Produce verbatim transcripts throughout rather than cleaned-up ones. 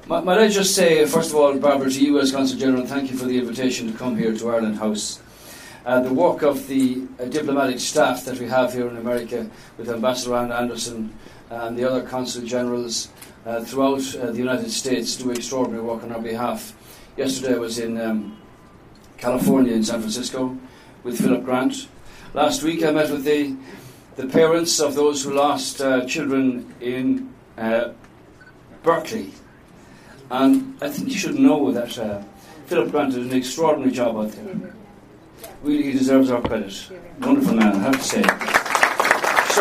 Might, might I just say, first of all, Barbara, to you as Consul General, thank you for the invitation to come here to Ireland House. Uh, the work of the uh, diplomatic staff that we have here in America, with Ambassador Ann Anderson and the other Consul Generals uh, throughout uh, the United States, do extraordinary work on our behalf. Yesterday I was in um, California, in San Francisco, with Philip Grant. Last week I met with the, the parents of those who lost uh, children in uh, Berkeley. And I think you should know that uh, Philip Grant did an extraordinary job out there. Really, he deserves our credit. Wonderful man, I have to say. So,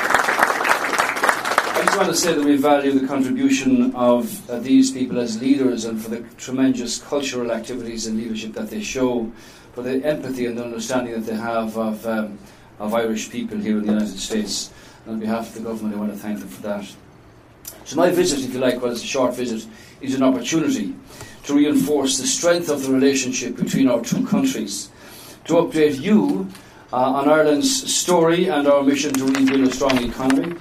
I just want to say that we value the contribution of uh, these people as leaders, and for the tremendous cultural activities and leadership that they show, for the empathy and the understanding that they have of, um, of Irish people here in the United States. And on behalf of the government, I want to thank them for that. So my visit, if you like, well, it's a short visit, is an opportunity to reinforce the strength of the relationship between our two countries, to update you uh, on Ireland's story and our mission to rebuild a strong economy.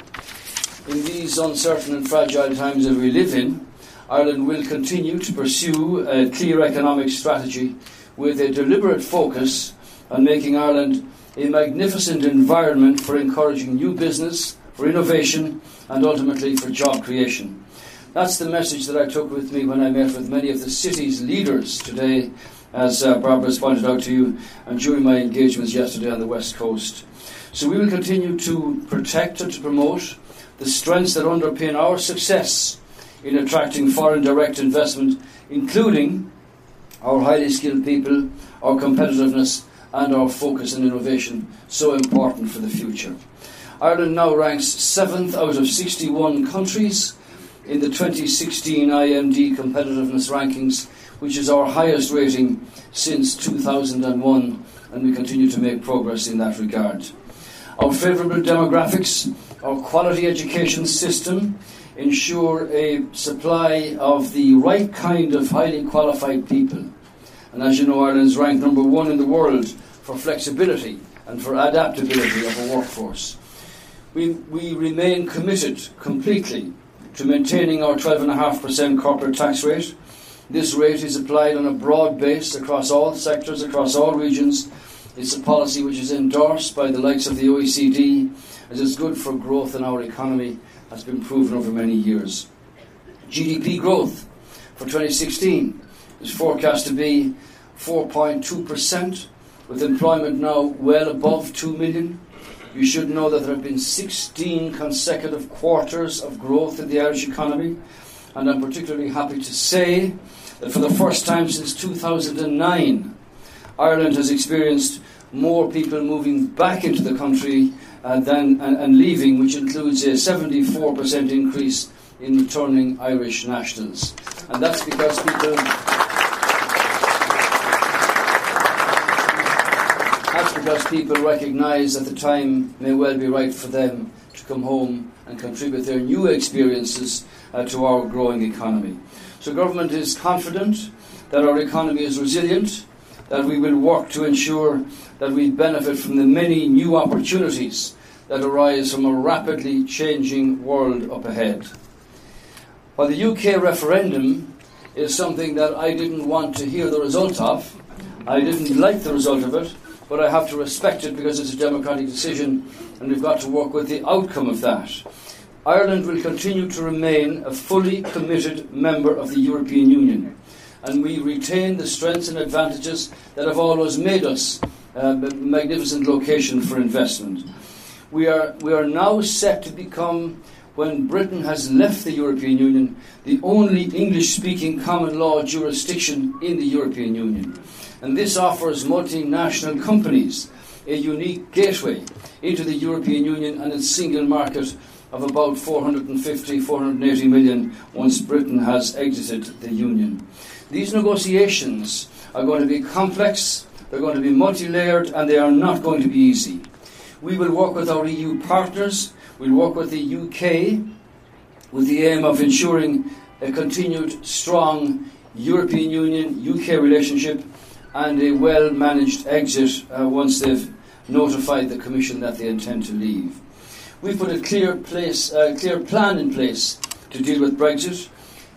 In these uncertain and fragile times that we live in, Ireland will continue to pursue a clear economic strategy with a deliberate focus on making Ireland a magnificent environment for encouraging new business, for innovation, and ultimately for job creation. That's the message that I took with me when I met with many of the city's leaders today, as uh, Barbara has pointed out to you, and during my engagements yesterday on the West Coast. So we will continue to protect and to promote the strengths that underpin our success in attracting foreign direct investment, including our highly skilled people, our competitiveness, and our focus on innovation, so important for the future. Ireland now ranks seventh out of sixty-one countries in the twenty sixteen I M D competitiveness rankings, which is our highest rating since two thousand one, and we continue to make progress in that regard. Our favourable demographics, our quality education system ensure a supply of the right kind of highly qualified people. And as you know, Ireland is ranked number one in the world for flexibility and for adaptability of a workforce. We, we remain committed completely to maintaining our twelve point five percent corporate tax rate. This rate is applied on a broad base across all sectors, across all regions. It's a policy which is endorsed by the likes of the O E C D, as it's good for growth in our economy, has been proven over many years. G D P growth for twenty sixteen is forecast to be four point two percent, with employment now well above two million. You should know that there have been sixteen consecutive quarters of growth in the Irish economy, and I'm particularly happy to say that for the first time since two thousand nine, Ireland has experienced more people moving back into the country uh, than and, and leaving, which includes a seventy-four percent increase in returning Irish nationals. And that's because people that's because people recognise that the time may well be right for them to come home and contribute their new experiences uh, to our growing economy. So government is confident that our economy is resilient, that we will work to ensure that we benefit from the many new opportunities that arise from a rapidly changing world up ahead. While the U K referendum is something that I didn't want to hear the result of, I didn't like the result of it, but I have to respect it because it's a democratic decision and we've got to work with the outcome of that. Ireland will continue to remain a fully committed member of the European Union, and we retain the strengths and advantages that have always made us a magnificent location for investment. We are, we are now set to become, when Britain has left the European Union, the only English-speaking common law jurisdiction in the European Union. And this offers multinational companies a unique gateway into the European Union and its single market of about four hundred fifty, four hundred eighty million once Britain has exited the Union. These negotiations are going to be complex, they're going to be multi-layered, and they are not going to be easy. We will work with our E U partners, we'll work with the U K with the aim of ensuring a continued strong European Union-U K relationship and a well-managed exit uh, once they've notified the Commission that they intend to leave. We've put a clear, place, uh, clear plan in place to deal with Brexit.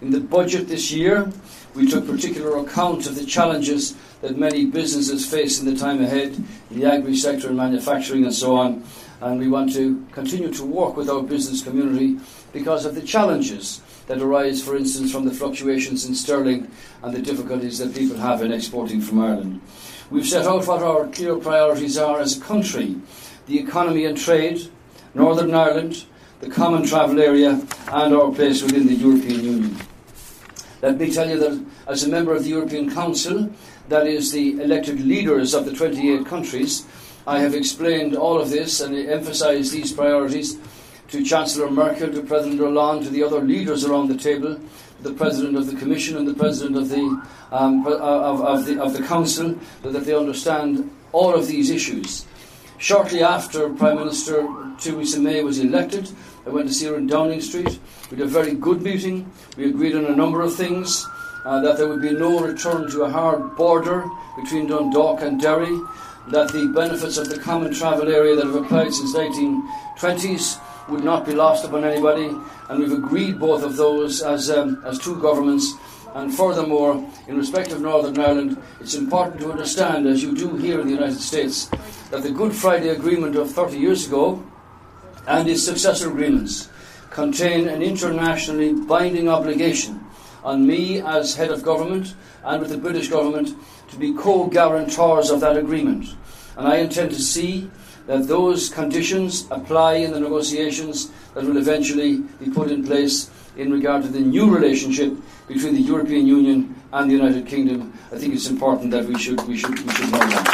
In the budget this year, we took particular account of the challenges that many businesses face in the time ahead, in the agri-sector and manufacturing and so on. And we want to continue to work with our business community because of the challenges that arise, for instance, from the fluctuations in sterling and the difficulties that people have in exporting from Ireland. We've set out what our clear priorities are as a country: the economy and trade, Northern Ireland, the common travel area, and our place within the European Union. Let me tell you that as a member of the European Council, that is the elected leaders of the twenty-eight countries, I have explained all of this and emphasised these priorities to Chancellor Merkel, to President Hollande, to the other leaders around the table, to the President of the Commission and the President of the, um, of, of the, of the Council, so that they understand all of these issues. Shortly after Prime Minister Theresa May was elected, I went to see her in Downing Street. We had a very good meeting. We agreed on a number of things, uh, that there would be no return to a hard border between Dundalk and Derry, that the benefits of the common travel area that have applied since nineteen twenties would not be lost upon anybody, and we've agreed both of those as, um, as two governments. And furthermore, in respect of Northern Ireland, it's important to understand, as you do here in the United States, that the Good Friday Agreement of thirty years ago and its successor agreements contain an internationally binding obligation on me as head of government and with the British government to be co-guarantors of that agreement. And I intend to see that those conditions apply in the negotiations that will eventually be put in place in regard to the new relationship between the European Union and the United Kingdom. I think it's important that we should we should we should know that.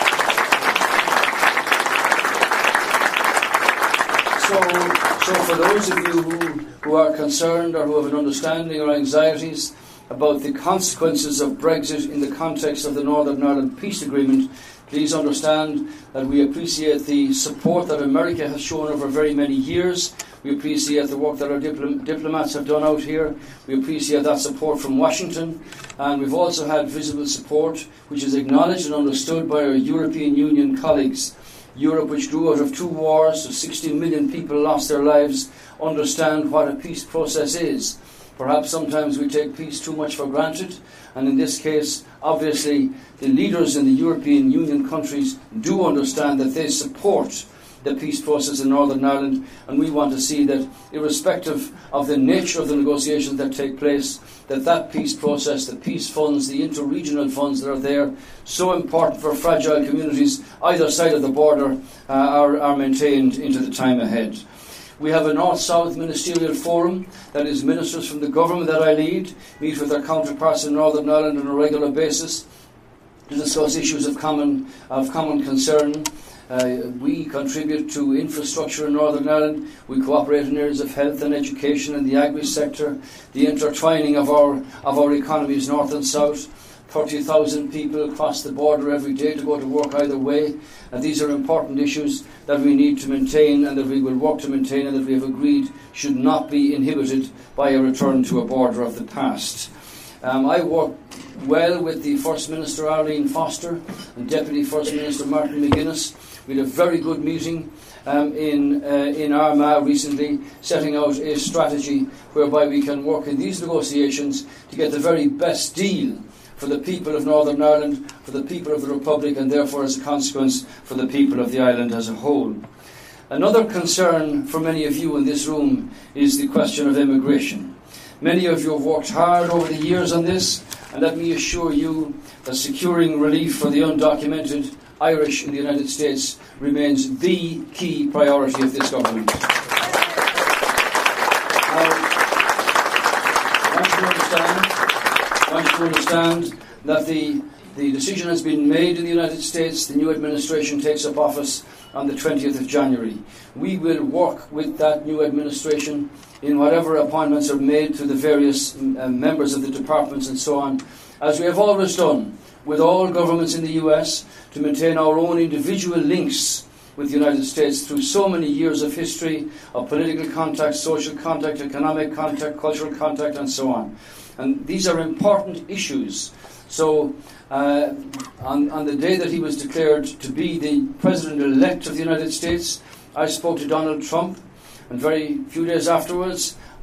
So, so for those of you who, who are concerned or who have an understanding or anxieties about the consequences of Brexit in the context of the Northern Ireland Peace Agreement, please understand that we appreciate the support that America has shown over very many years. We appreciate the work that our diplom- diplomats have done out here. We appreciate that support from Washington. And we've also had visible support, which is acknowledged and understood by our European Union colleagues. Europe, which grew out of two wars, so sixty million people lost their lives, understand what a peace process is. Perhaps sometimes we take peace too much for granted, and in this case, obviously, the leaders in the European Union countries do understand that they support the peace process in Northern Ireland, and we want to see that, irrespective of the nature of the negotiations that take place, that that peace process, the peace funds, the inter-regional funds that are there, so important for fragile communities either side of the border, uh, are, are maintained into the time ahead. We have a North-South Ministerial Forum, that is, ministers from the government that I lead meet with their counterparts in Northern Ireland on a regular basis to discuss issues of common of common concern. Uh, we contribute to infrastructure in Northern Ireland. We cooperate in areas of health and education and the agri-sector, the intertwining of our of our economies north and south. thirty thousand people cross the border every day to go to work either way. And these are important issues that we need to maintain and that we will work to maintain and that we have agreed should not be inhibited by a return to a border of the past. Um, I work well with the First Minister Arlene Foster and Deputy First Minister Martin McGuinness. We had a very good meeting um, in uh, in Armagh recently, setting out a strategy whereby we can work in these negotiations to get the very best deal for the people of Northern Ireland, for the people of the Republic, and therefore, as a consequence, for the people of the island as a whole. Another concern for many of you in this room is the question of immigration. Many of you have worked hard over the years on this, and let me assure you that securing relief for the undocumented Irish in the United States remains the key priority of this government. Now, I want you to understand, I want you to understand that the, the decision has been made in the United States. The new administration takes up office on the twentieth of January. We will work with that new administration in whatever appointments are made to the various uh, members of the departments and so on, as we have always done with all governments in the U S, to maintain our own individual links with the United States through so many years of history of political contact, social contact, economic contact, cultural contact, and so on. And these are important issues. So uh, on, on the day that he was declared to be the President-elect of the United States, I spoke to Donald Trump, and very few days afterwards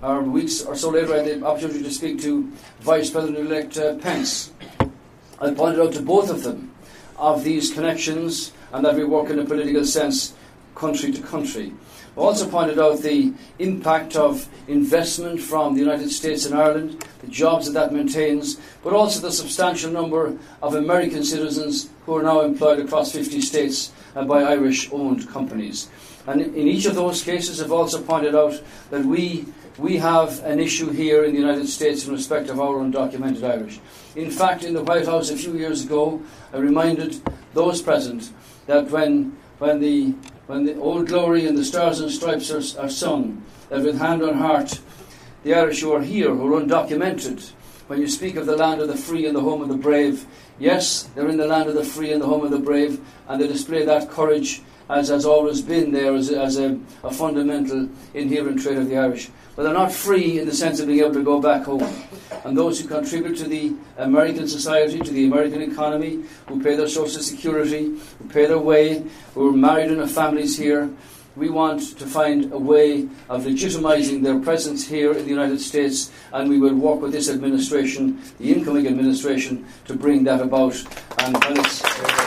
or weeks or so later, I had the opportunity to speak to Vice President-elect uh, Pence. I pointed out to both of them of these connections and that we work in a political sense country to country. I also pointed out the impact of investment from the United States and Ireland, the jobs that that maintains, but also the substantial number of American citizens who are now employed across fifty states uh, by Irish-owned companies. And in each of those cases, I've also pointed out that we we have an issue here in the United States in respect of our undocumented Irish. In fact, in the White House a few years ago, I reminded those present that when when the when the Old Glory and the Stars and Stripes are, are sung, that with hand on heart, the Irish who are here, who are undocumented, when you speak of the land of the free and the home of the brave, yes, they're in the land of the free and the home of the brave, and they display that courage as has always been there as, a, as a, a fundamental inherent trait of the Irish. But they're not free in the sense of being able to go back home. And those who contribute to the American society, to the American economy, who pay their social security, who pay their way, who are married and have families here, we want to find a way of legitimizing their presence here in the United States, and we will work with this administration, the incoming administration, to bring that about. And when it's...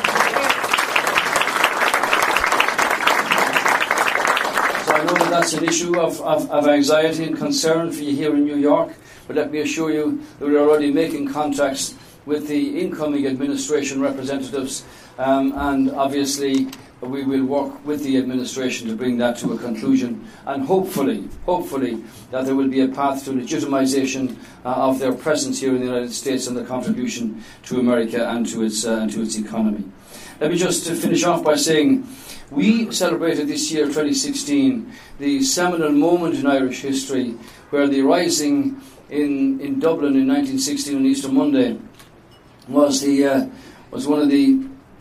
I know that that's an issue of, of, of anxiety and concern for you here in New York, but let me assure you that we're already making contacts with the incoming administration representatives, um, and obviously we will work with the administration to bring that to a conclusion, and hopefully, hopefully that there will be a path to legitimization uh, of their presence here in the United States and their contribution to America and to its, uh, and to its economy. Let me just uh, finish off by saying we celebrated this year, twenty sixteen, the seminal moment in Irish history where the rising in, in Dublin in nineteen sixteen on Easter Monday was, the, uh, was one of the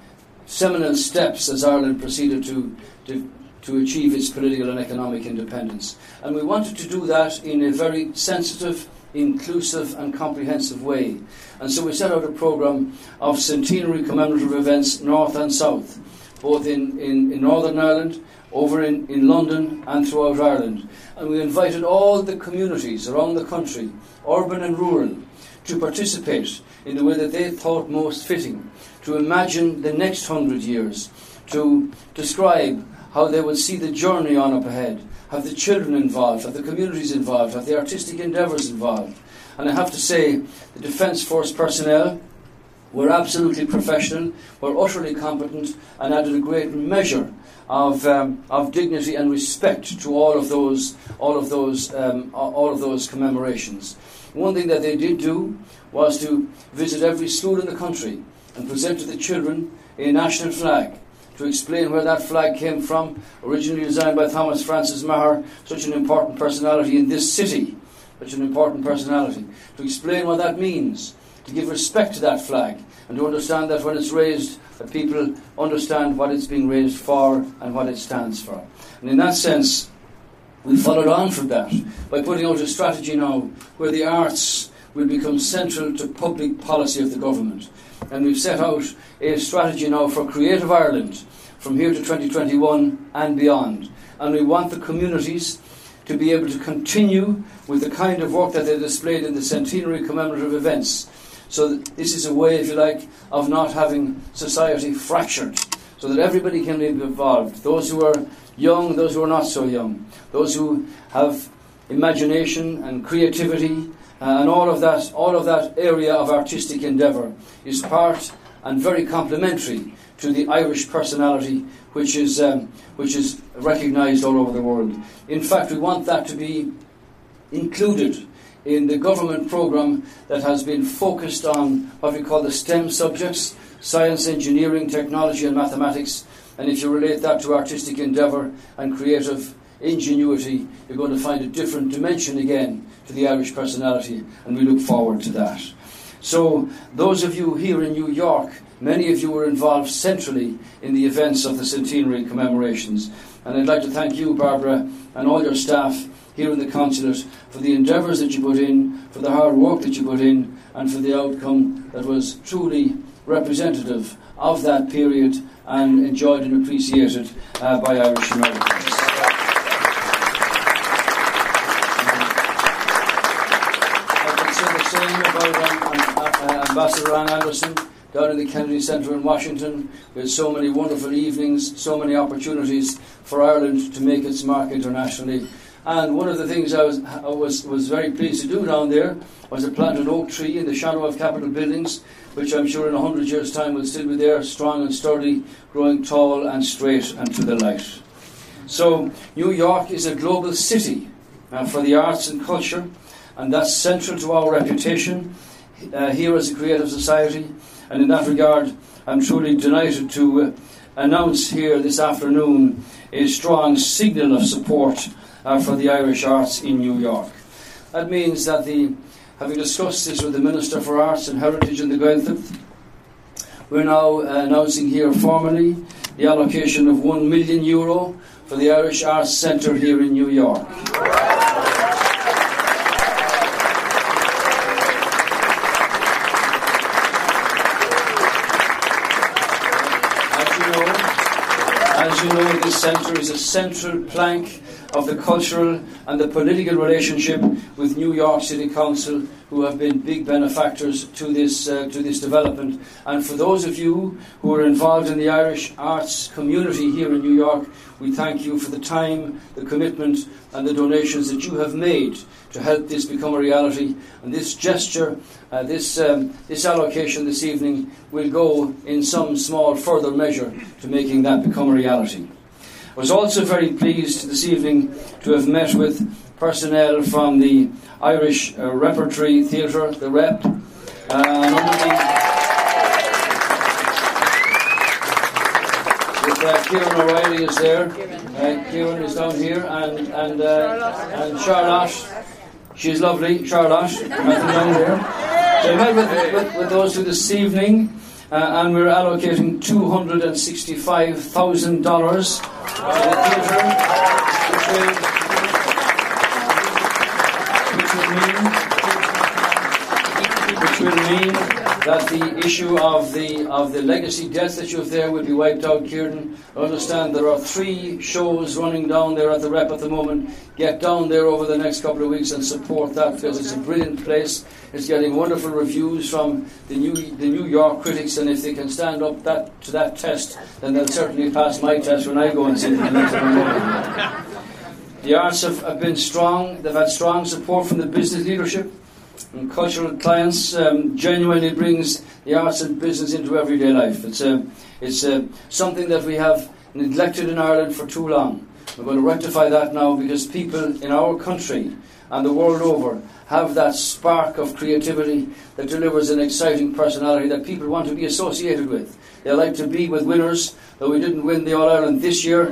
seminal steps as Ireland proceeded to, to, to achieve its political and economic independence. And we wanted to do that in a very sensitive, inclusive and comprehensive way. And so we set out a programme of centenary commemorative events north and south, both in, in, in Northern Ireland, over in, in London and throughout Ireland. And we invited all the communities around the country, urban and rural, to participate in the way that they thought most fitting, to imagine the next hundred years, to describe how they would see the journey on up ahead, have the children involved, have the communities involved, have the artistic endeavours involved. And I have to say, the Defence Force personnel were absolutely professional, were utterly competent, and added a great measure of um, of dignity and respect to all of those all of those um, all of those commemorations. One thing that they did do was to visit every school in the country and present to the children a national flag, to explain where that flag came from, originally designed by Thomas Francis Maher, such an important personality in this city, such an important personality, to explain what that means, to give respect to that flag, and to understand that when it's raised, that people understand what it's being raised for and what it stands for. And in that sense, we followed on from that by putting out a strategy now where the arts will become central to public policy of the government. And we've set out a strategy now for Creative Ireland from here to twenty twenty-one and beyond. And we want the communities to be able to continue with the kind of work that they displayed in the centenary commemorative events. So that this is a way, if you like, of not having society fractured, so that everybody can be involved. Those who are young, those who are not so young, those who have imagination and creativity, uh, and all of that, all of that area of artistic endeavour is part and very complementary to the Irish personality, which is um, which is recognised all over the world. In fact, we want that to be included in the government programme that has been focused on what we call the STEM subjects: science, engineering, technology and mathematics. And if you relate that to artistic endeavour and creative ingenuity, you're going to find a different dimension again to the Irish personality, and we look forward to that. So those of you here in New York, many of you were involved centrally in the events of the centenary commemorations. And I'd like to thank you, Barbara, and all your staff here in the consulate for the endeavours that you put in, for the hard work that you put in, and for the outcome that was truly representative of that period and enjoyed and appreciated uh, by Irish Americans. Ambassador Ann Anderson, down in the Kennedy Centre in Washington, with so many wonderful evenings, so many opportunities for Ireland to make its mark internationally. And one of the things I was, I was, was very pleased to do down there was to plant an oak tree in the shadow of Capitol buildings, which I'm sure in a hundred years' time will still be there, strong and sturdy, growing tall and straight and to the light. So New York is a global city uh, for the arts and culture, and that's central to our reputation uh, here as a creative society. And in that regard, I'm truly delighted to uh, announce here this afternoon a strong signal of support uh, for the Irish arts in New York. That means that, the, having discussed this with the Minister for Arts and Heritage in the Gaeltacht, we're now uh, announcing here formally the allocation of one million euro for the Irish Arts Centre here in New York. As you know, this centre is a central plank of the cultural and the political relationship with New York City Council, who have been big benefactors to this uh, to this development. And for those of you who are involved in the Irish arts community here in New York, we thank you for the time, the commitment and the donations that you have made to help this become a reality. And this gesture, uh, this um, this allocation this evening will go in some small further measure to making that become a reality. I was also very pleased this evening to have met with personnel from the Irish uh, Repertory Theatre, the R E P, uh, and under the, with uh, Kieran O'Reilly is there, uh, Kieran is down here, and and uh, and Charlotte, she's lovely, Charlotte, down here. So I met with, with, with those two this evening, uh, and we're allocating two hundred sixty-five thousand dollars to the theatre, which will, which will mean which will mean that the issue of the of the legacy debts that you have there will be wiped out, Kieran. I understand there are three shows running down there at the R E P at the moment. Get down there over the next couple of weeks and support that, because it's a brilliant place. It's getting wonderful reviews from the New the New York critics, and if they can stand up that to that test, then they'll certainly pass my test when I go and see them. The arts have, have been strong. They've had strong support from the business leadership. And cultural clients um, genuinely brings the arts and business into everyday life. It's a, it's a, something that we have neglected in Ireland for too long. We're going to rectify that now, because people in our country and the world over have that spark of creativity that delivers an exciting personality that people want to be associated with. They like to be with winners, though we didn't win the All-Ireland this year.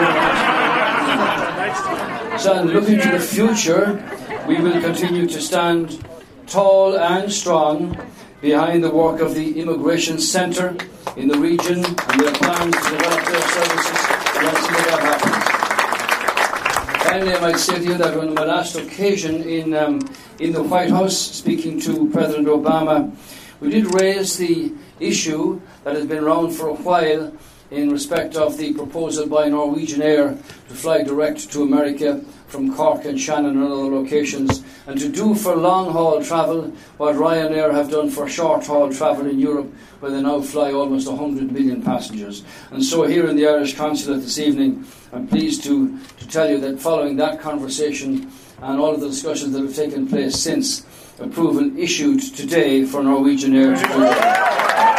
So looking to the future, we will continue to stand tall and strong behind the work of the Immigration Centre in the region, and we have plans to develop their services. Let's see what that happens. Finally, I might say to you that on my last occasion in um, in the White House, speaking to President Obama, we did raise the issue that has been around for a while in respect of the proposal by Norwegian Air to fly direct to America from Cork and Shannon and other locations, and to do for long-haul travel what Ryanair have done for short-haul travel in Europe, where they now fly almost one hundred million passengers. And so here in the Irish Consulate this evening, I'm pleased to, to tell you that following that conversation and all of the discussions that have taken place since, approval issued today for Norwegian Air to do that.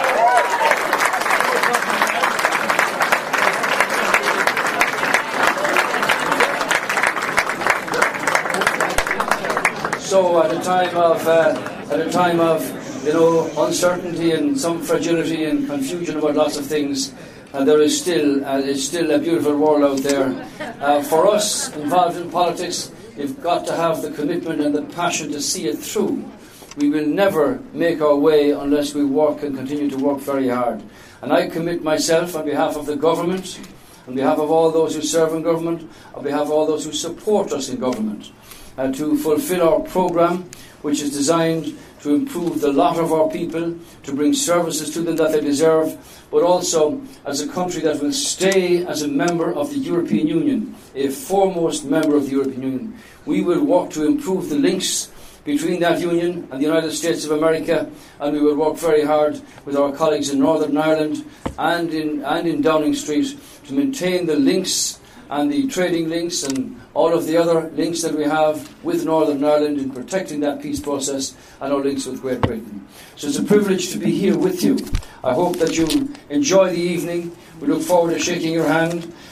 So at a time of uh, at a time of you know uncertainty and some fragility and confusion about lots of things, uh, there is still uh, it's still a beautiful world out there. Uh, for us involved in politics, we've got to have the commitment and the passion to see it through. We will never make our way unless we work and continue to work very hard. And I commit myself on behalf of the government, on behalf of all those who serve in government, on behalf of all those who support us in government, Uh, to fulfil our programme, which is designed to improve the lot of our people, to bring services to them that they deserve, but also as a country that will stay as a member of the European Union, a foremost member of the European Union. We will work to improve the links between that union and the United States of America, and we will work very hard with our colleagues in Northern Ireland and in, and in Downing Street to maintain the links and the trading links and all of the other links that we have with Northern Ireland in protecting that peace process and our links with Great Britain. So it's a privilege to be here with you. I hope that you enjoy the evening. We look forward to shaking your hand.